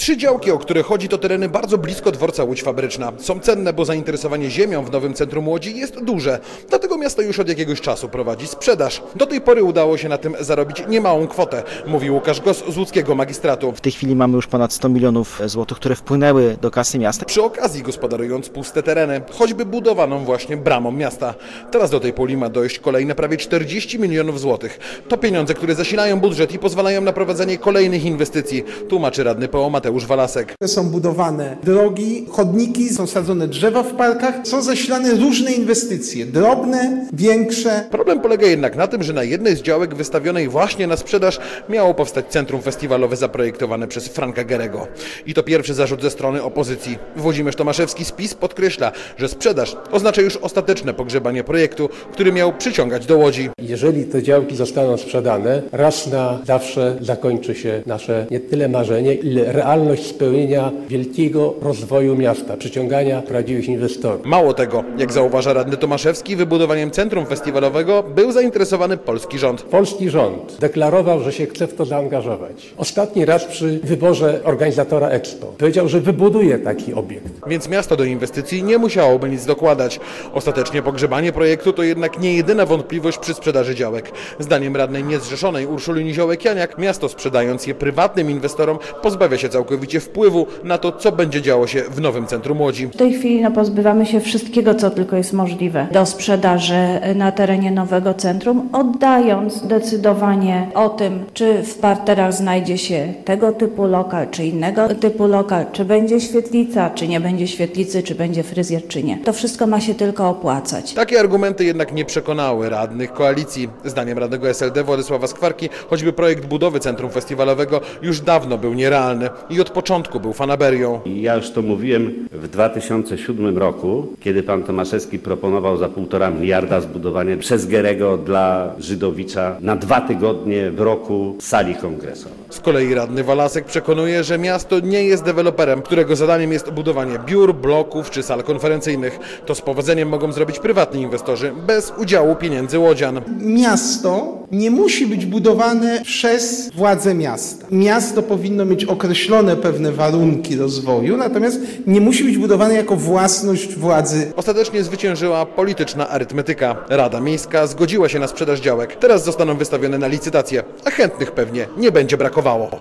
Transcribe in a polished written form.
3 działki, o które chodzi, to tereny bardzo blisko dworca Łódź Fabryczna. Są cenne, bo zainteresowanie ziemią w nowym centrum Łodzi jest duże. Dlatego miasto już od jakiegoś czasu prowadzi sprzedaż. Do tej pory udało się na tym zarobić niemałą kwotę, mówi Łukasz Gos z łódzkiego magistratu. W tej chwili mamy już ponad 100 milionów złotych, które wpłynęły do kasy miasta. Przy okazji gospodarując puste tereny, choćby budowaną właśnie bramą miasta. Teraz do tej puli ma dojść kolejne prawie 40 milionów złotych. To pieniądze, które zasilają budżet i pozwalają na prowadzenie kolejnych inwestycji, tłumaczy radny PO Mateusz Walasek. Są budowane drogi, chodniki, są sadzone drzewa w parkach, są zasilane różne inwestycje, drobne, większe. Problem polega jednak na tym, że na jednej z działek wystawionej właśnie na sprzedaż miało powstać centrum festiwalowe zaprojektowane przez Franka Gerego. I to pierwszy zarzut ze strony opozycji. Włodzimierz Tomaszewski z PiS podkreśla, że sprzedaż oznacza już ostateczne pogrzebanie projektu, który miał przyciągać do Łodzi. Jeżeli te działki zostaną sprzedane, raz na zawsze zakończy się nasze nie tyle marzenie, ile realność spełnienia wielkiego rozwoju miasta, przyciągania prawdziwych inwestorów. Mało tego, jak zauważa radny Tomaszewski, wybudowaniem centrum festiwalowego był zainteresowany polski rząd. Polski rząd deklarował, że się chce w to zaangażować. Ostatni raz przy wyborze organizatora Expo powiedział, że wybuduje taki obiekt. Więc miasto do inwestycji nie musiałoby nic dokładać. Ostatecznie pogrzebanie projektu to jednak nie jedyna wątpliwość przy sprzedaży działek. Zdaniem radnej niezrzeszonej Urszuli Niziołek-Janiak, miasto sprzedając je prywatnym inwestorom pozbawia się całkowicie wpływu na to, co będzie działo się w nowym centrum Łodzi. W tej chwili pozbywamy się wszystkiego, co tylko jest możliwe do sprzedaży na terenie nowego centrum, oddając decydowanie o tym, czy w parterach znajdzie się tego typu lokal, czy innego typu lokal, czy będzie świetlica, czy nie będzie świetlicy, czy będzie fryzjer, czy nie. To wszystko ma się tylko opłacać. Takie argumenty jednak nie przekonały radnych koalicji. Zdaniem radnego SLD Władysława Skwarki, choćby projekt budowy centrum festiwalowego już dawno był nierealny i od początku był fanaberią. Ja już to mówiłem w 2007 roku, kiedy pan Tomaszewski proponował za 1,5 miliarda zbudowanie przez Gerego dla Żydowicza na 2 tygodnie w roku sali kongresowej. Z kolei radny Walasek przekonuje, że miasto nie jest deweloperem, którego zadaniem jest budowanie biur, bloków czy sal konferencyjnych. To z powodzeniem mogą zrobić prywatni inwestorzy bez udziału pieniędzy łodzian. Miasto nie musi być budowane przez władze miasta. Miasto powinno mieć określone pewne warunki rozwoju, natomiast nie musi być budowane jako własność władzy. Ostatecznie zwyciężyła polityczna arytmetyka. Rada Miejska zgodziła się na sprzedaż działek. Teraz zostaną wystawione na licytację, a chętnych pewnie nie będzie brakowało.